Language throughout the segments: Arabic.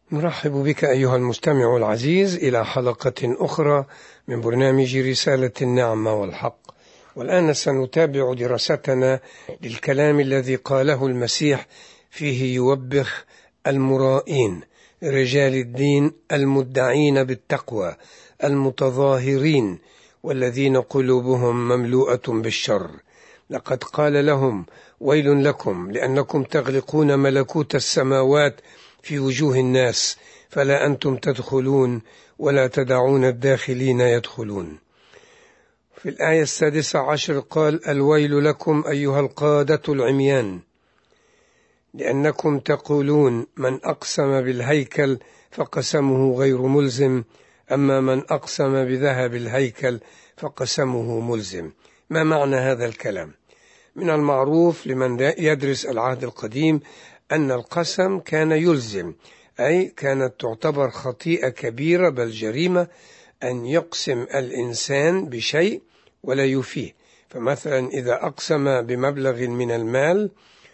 نرحب بك أيها المستمع العزيز إلى حلقة أخرى من برنامج رسالة النعمة والحق. والآن سنتابع دراستنا للكلام الذي قاله المسيح فيه يوبخ المرائين، رجال الدين المدعين بالتقوى المتظاهرين والذين قلوبهم مملوءة بالشر. لقد قال لهم: ويل لكم لأنكم تغلقون ملكوت السماوات في وجوه الناس، فلا أنتم تدخلون ولا تدعون الداخلين يدخلون. في الآية 16 قال: الويل لكم أيها القادة العميان، لأنكم تقولون من أقسم بالهيكل فقسمه غير ملزم، أما من أقسم بذهب الهيكل فقسمه ملزم. ما معنى هذا الكلام؟ من المعروف لمن يدرس العهد القديم أن القسم كان يلزم، أي كانت تعتبر خطيئة كبيرة بل جريمة أن يقسم الإنسان بشيء ولا يفيه. فمثلا إذا أقسم بمبلغ من المال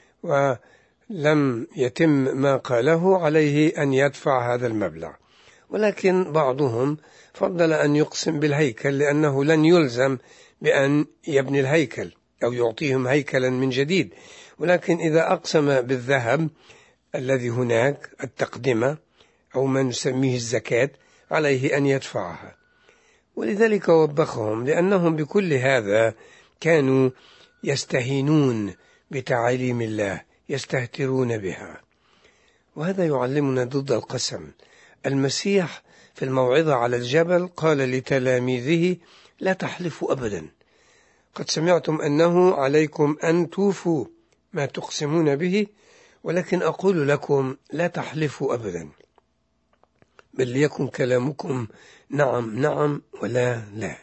ولم يتم ما قاله عليه أن يدفع هذا المبلغ، ولكن بعضهم فضل أن يقسم بالهيكل لأنه لن يلزم بأن يبني الهيكل أو يعطيهم هيكلا من جديد. ولكن إذا أقسم بالذهب الذي هناك التقدمة أو ما نسميه الزكاة عليه أن يدفعها. ولذلك وبخهم، لأنهم بكل هذا كانوا يستهينون بتعاليم الله، يستهترون بها. وهذا يعلمنا ضد القسم. المسيح في الموعظة على الجبل قال لتلاميذه: لا تحلفوا أبدا، قد سمعتم أنه عليكم أن توفوا ما تقسمون به، ولكن أقول لكم لا تحلفوا أبدا، بل ليكن كلامكم نعم نعم ولا لا.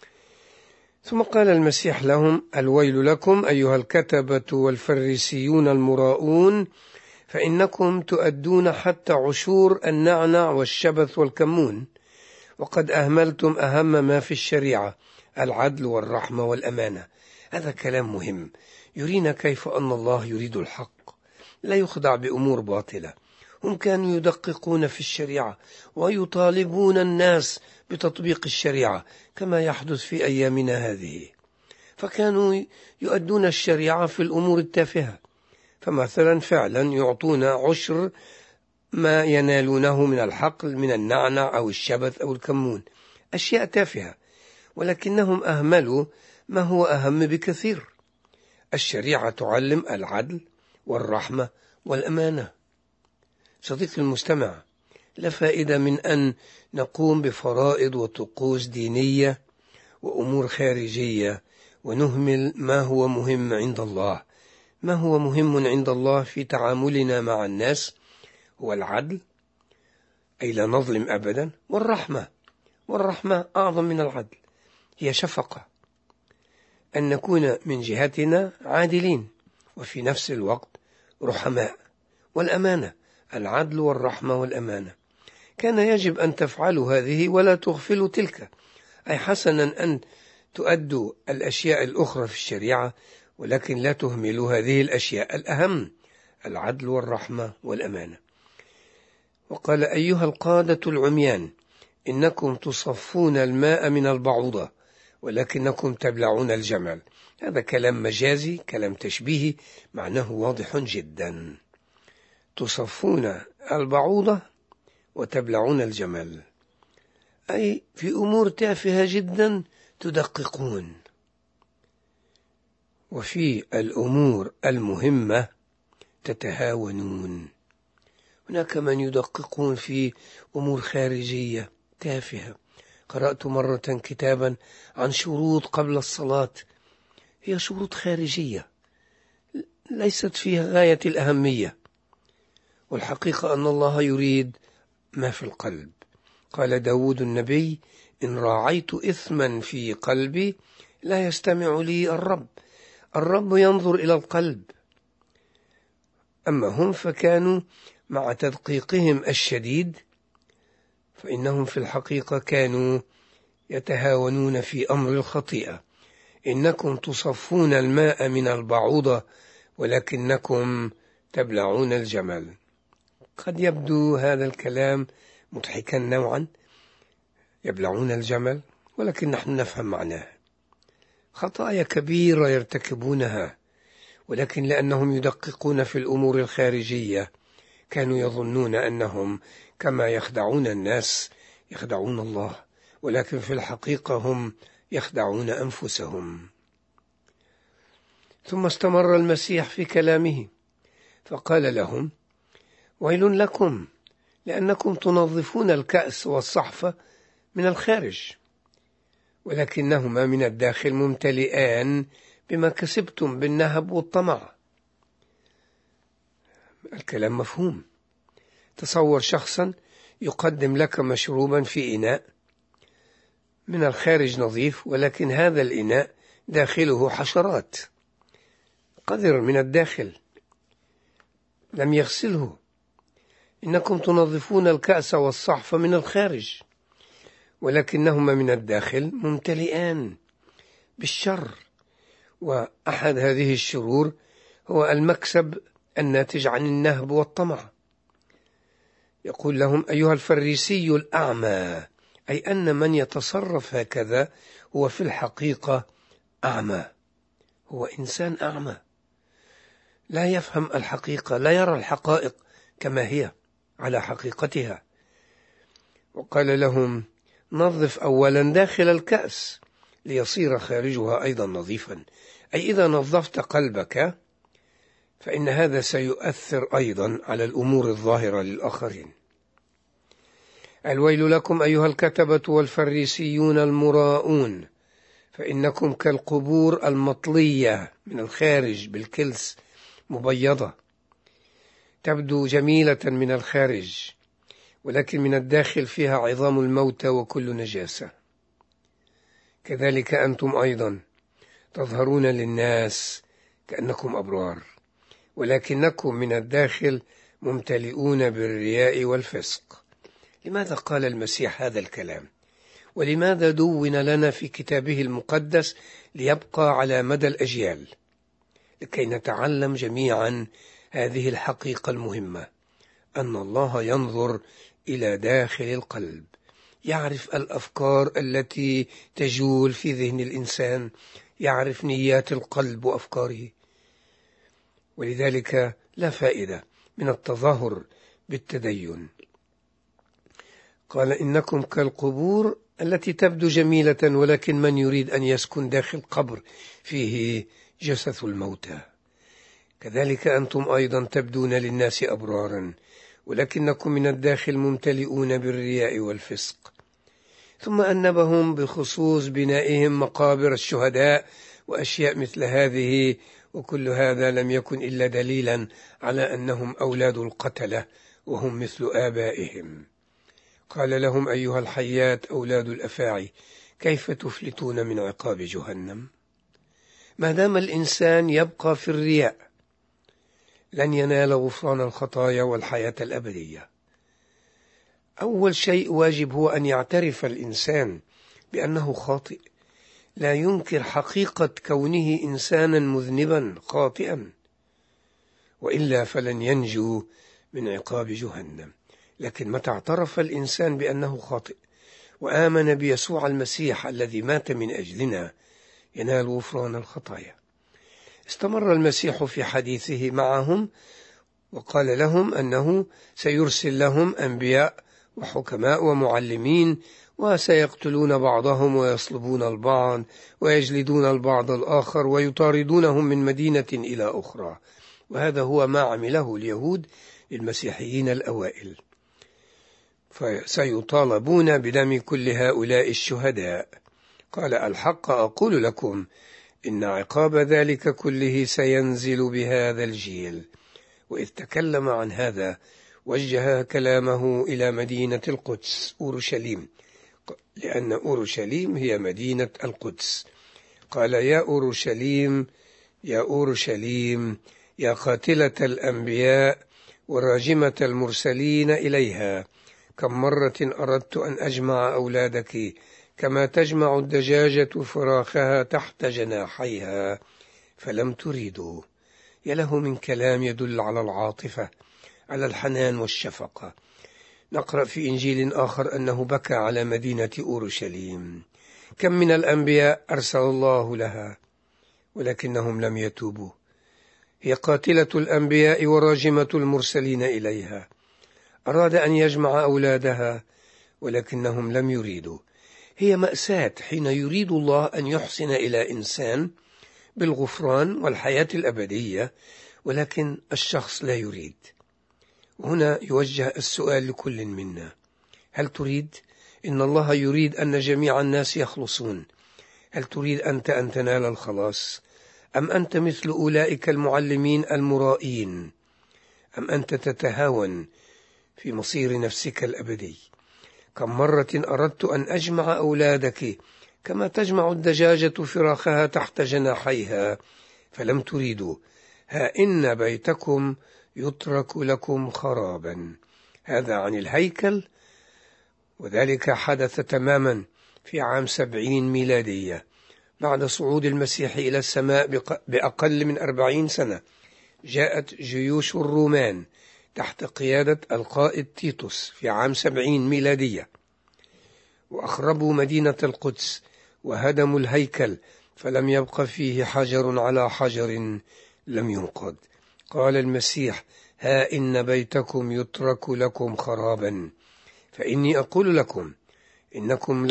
ثم قال المسيح لهم: الويل لكم أيها الكتبة والفريسيون المراؤون، فإنكم تؤدون حتى عشور النعنع والشبث والكمون، وقد أهملتم أهم ما في الشريعة، العدل والرحمة والأمانة. هذا كلام مهم يرينا كيف أن الله يريد الحق، لا يخدع بأمور باطلة. هم كانوا يدققون في الشريعة ويطالبون الناس بتطبيق الشريعة كما يحدث في أيامنا هذه، فكانوا يؤدون الشريعة في الأمور التافهة. فمثلا فعلا يعطون عشر ما ينالونه من الحقل من النعنع أو الشبث أو الكمون، أشياء تافهة، ولكنهم أهملوا ما هو أهم بكثير. الشريعة تعلم العدل والرحمة والأمانة. صديقي المستمع، لا فائدة من أن نقوم بفرائض وطقوس دينية وأمور خارجية ونهمل ما هو مهم عند الله. ما هو مهم عند الله في تعاملنا مع الناس هو العدل، أي لا نظلم أبدا، والرحمة أعظم من العدل، هي شفقة، أن نكون من جهتنا عادلين وفي نفس الوقت رحماء. والأمانة، العدل والرحمة والأمانة، كان يجب أن تفعلوا هذه ولا تغفلوا تلك، أي حسنا أن تؤدوا الأشياء الأخرى في الشريعة، ولكن لا تهملوا هذه الأشياء الأهم، العدل والرحمة والأمانة. وقال: أيها القادة العميان، إنكم تصفون الماء من البعوضة ولكنكم تبلعون الجمل. هذا كلام مجازي، كلام تشبيهي، معناه واضح جدا. تصفون البعوضة وتبلعون الجمل، أي في أمور تافهة جدا تدققون، وفي الأمور المهمة تتهاونون. هناك من يدققون في أمور خارجية تافهة. قرأت مرة كتابا عن شروط قبل الصلاة، هي شروط خارجية ليست فيها غاية الأهمية، والحقيقة أن الله يريد ما في القلب. قال داود النبي: إن راعيت إثما في قلبي لا يستمع لي الرب ينظر إلى القلب. أما هم فكانوا مع تدقيقهم الشديد، فإنهم في الحقيقة كانوا يتهاونون في أمر الخطيئة. إنكم تصفون الماء من البعوضة ولكنكم تبلعون الجمل. قد يبدو هذا الكلام مضحكا نوعا، يبلعون الجمل، ولكن نحن نفهم معناه. خطايا كبيرة يرتكبونها، ولكن لأنهم يدققون في الأمور الخارجية كانوا يظنون أنهم كما يخدعون الناس يخدعون الله، ولكن في الحقيقة هم يخدعون أنفسهم. ثم استمر المسيح في كلامه فقال لهم: ويل لكم لأنكم تنظفون الكأس والصحفة من الخارج، ولكنهما من الداخل ممتلئان بما كسبتم بالنهب والطمع. الكلام مفهوم. تصور شخصا يقدم لك مشروبا في إناء من الخارج نظيف، ولكن هذا الإناء داخله حشرات، قذر من الداخل، لم يغسله. إنكم تنظفون الكأس والصحف من الخارج، ولكنهما من الداخل ممتلئان بالشر، وأحد هذه الشرور هو المكسب الناتج عن النهب والطمع. يقول لهم: أيها الفريسي الأعمى، أي أن من يتصرف هكذا هو في الحقيقة أعمى، هو إنسان أعمى لا يفهم الحقيقة، لا يرى الحقائق كما هي على حقيقتها. وقال لهم: نظف أولا داخل الكأس ليصير خارجها أيضا نظيفا، أي إذا نظفت قلبك فإن هذا سيؤثر أيضا على الأمور الظاهرة للآخرين. الويل لكم أيها الكتبة والفريسيون المراؤون، فإنكم كالقبور المطلية من الخارج بالكلس مبيضة، تبدو جميلة من الخارج، ولكن من الداخل فيها عظام الموتى وكل نجاسة. كذلك أنتم أيضا تظهرون للناس كأنكم أبرار، ولكنكم من الداخل ممتلئون بالرياء والفسق. لماذا قال المسيح هذا الكلام؟ ولماذا دون لنا في كتابه المقدس ليبقى على مدى الأجيال؟ لكي نتعلم جميعا هذه الحقيقة المهمة، أن الله ينظر إلى داخل القلب، يعرف الأفكار التي تجول في ذهن الإنسان، يعرف نيات القلب وأفكاره. ولذلك لا فائدة من التظاهر بالتدين. قال: إنكم كالقبور التي تبدو جميلة، ولكن من يريد أن يسكن داخل قبر فيه جثث الموتى. كذلك أنتم أيضا تبدون للناس أبرارا، ولكنكم من الداخل ممتلئون بالرياء والفسق. ثم أنبهم بخصوص بنائهم مقابر الشهداء وأشياء مثل هذه، وكل هذا لم يكن إلا دليلا على أنهم أولاد القتلة وهم مثل آبائهم. قال لهم: أيها الحيات أولاد الأفاعي، كيف تفلتون من عقاب جهنم؟ ما دام الإنسان يبقى في الرياء لن ينال غفران الخطايا والحياة الأبدية. أول شيء واجب هو أن يعترف الإنسان بأنه خاطئ، لا ينكر حقيقة كونه إنسانا مذنبا خاطئا، وإلا فلن ينجو من عقاب جهنم. لكن متى اعترف الإنسان بأنه خاطئ وآمن بيسوع المسيح الذي مات من أجلنا ينال غفران الخطايا. استمر المسيح في حديثه معهم وقال لهم أنه سيرسل لهم أنبياء وحكماء ومعلمين، وسيقتلون بعضهم ويصلبون البعض ويجلدون البعض الآخر ويطاردونهم من مدينة إلى أخرى. وهذا هو ما عمله اليهود للمسيحيين الأوائل، فسيطالبون بدم كل هؤلاء الشهداء. قال: الحق أقول لكم إن عقاب ذلك كله سينزل بهذا الجيل. وإذ تكلم عن هذا وجه كلامه إلى مدينة القدس أورشليم، لأن أورشليم هي مدينة القدس. قال: يا أورشليم يا أورشليم يا قاتلة الأنبياء وراجمة المرسلين إليها، كم مرة أردت أن أجمع أولادك كما تجمع الدجاجة فراخها تحت جناحيها فلم تريدوا. يا له من كلام يدل على العاطفة على الحنان والشفقة. نقرأ في إنجيل آخر أنه بكى على مدينة أورشليم. كم من الأنبياء أرسل الله لها ولكنهم لم يتوبوا. هي قاتلة الأنبياء وراجمة المرسلين إليها. أراد أن يجمع أولادها ولكنهم لم يريدوا. هي مأساة حين يريد الله أن يحسن إلى إنسان بالغفران والحياة الأبدية، ولكن الشخص لا يريد. هنا يوجه السؤال لكل منا: هل تريد؟ إن الله يريد أن جميع الناس يخلصون. هل تريد أنت أن تنال الخلاص؟ أم أنت مثل أولئك المعلمين المرائين؟ أم أنت تتهاون في مصير نفسك الأبدي؟ كم مرة أردت أن أجمع أولادك كما تجمع الدجاجة فراخها تحت جناحيها فلم تريدوا. ها إن بيتكم يترك لكم خرابا. هذا عن الهيكل، وذلك حدث تماما في عام 70 ميلادية بعد صعود المسيح إلى السماء بأقل من 40 سنة. جاءت جيوش الرومان تحت قيادة القائد تيتوس في عام 70 ميلادية وأخربوا مدينة القدس وهدموا الهيكل، فلم يبق فيه حجر على حجر لم ينقض. قال المسيح: ها إن بيتكم يترك لكم خرابا. فإني أقول لكم إنكم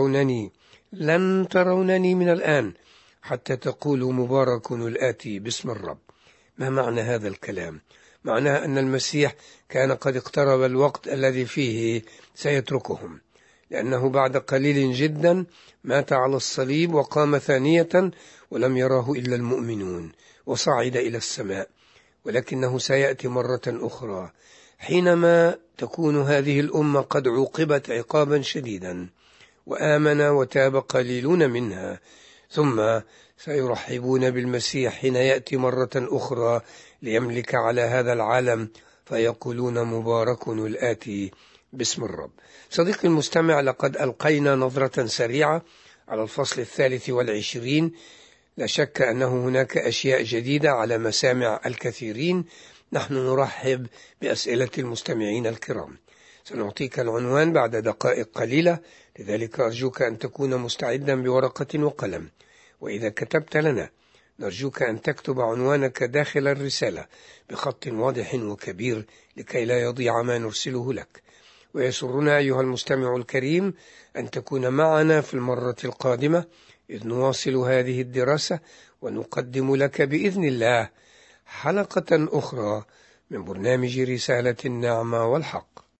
لن ترونني من الآن حتى تقولوا مبارك الآتي باسم الرب. ما معنى هذا الكلام؟ معناه أن المسيح كان قد اقترب الوقت الذي فيه سيتركهم، لأنه بعد قليل جدا مات على الصليب وقام ثانية ولم يراه إلا المؤمنون وصعد إلى السماء. ولكنه سيأتي مرة أخرى حينما تكون هذه الأمة قد عوقبت عقابا شديدا وآمن وتاب قليلون منها، ثم سيرحبون بالمسيح حين يأتي مرة أخرى ليملك على هذا العالم، فيقولون مبارك الآتي باسم الرب. صديقي المستمع، لقد ألقينا نظرة سريعة على الفصل 23. لا شك أنه هناك أشياء جديدة على مسامع الكثيرين. نحن نرحب بأسئلة المستمعين الكرام. سنعطيك العنوان بعد دقائق قليلة، لذلك أرجوك أن تكون مستعدا بورقة وقلم. وإذا كتبت لنا نرجوك أن تكتب عنوانك داخل الرسالة بخط واضح وكبير لكي لا يضيع ما نرسله لك. ويسرنا أيها المستمع الكريم أن تكون معنا في المرة القادمة إذ نواصل هذه الدراسة ونقدم لك بإذن الله حلقة أخرى من برنامج رسالة النعمة والحق.